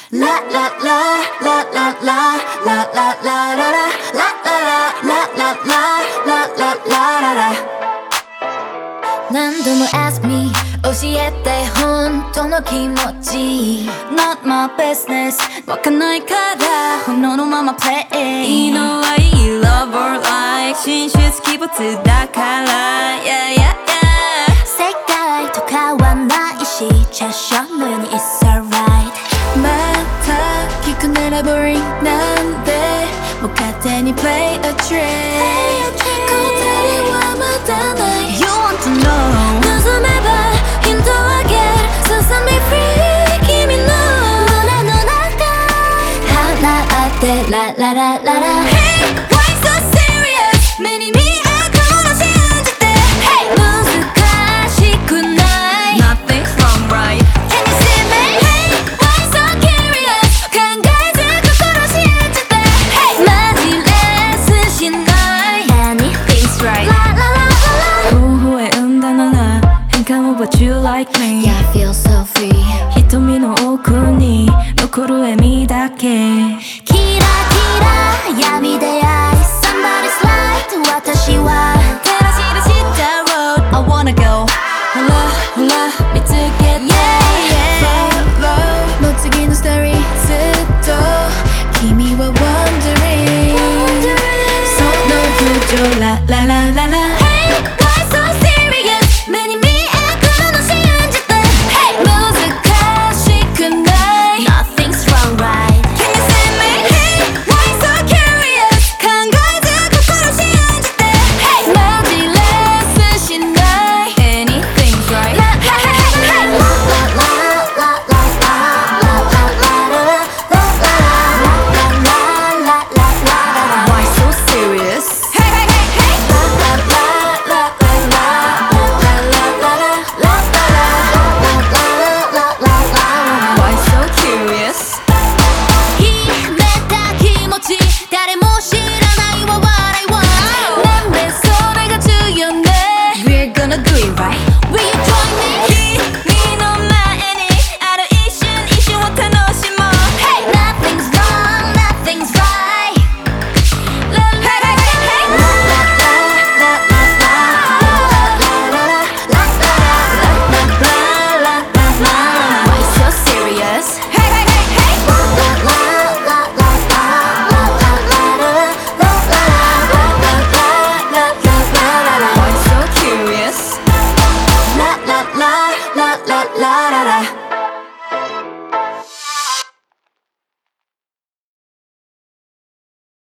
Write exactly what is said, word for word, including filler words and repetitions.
La la la la la la la la la la la la la la la la la la la 何度も ask me 教えて本当の気持ち Not my business わかんないから本能のまま play You know I love or like 真実鬼没だから Yeah yeah yeah 世界と変わんないしチャッションのように It's alright また聞くなら boring なんでもう勝手に play a trick 答えはまだない You want to know 望めばヒントあげる Sesame free 君の胸の中放ってラララララ Hey why so serious 目に見えるもの信じて Hey 難しくない Nothing's wrong right Can you see me? Hey why so curious 考えず心信じて Hey マジレスしない Anything's right ラララララ微笑んだなら変化を But you like me Yeah, I feel so free 瞳の奥に残る笑みだけ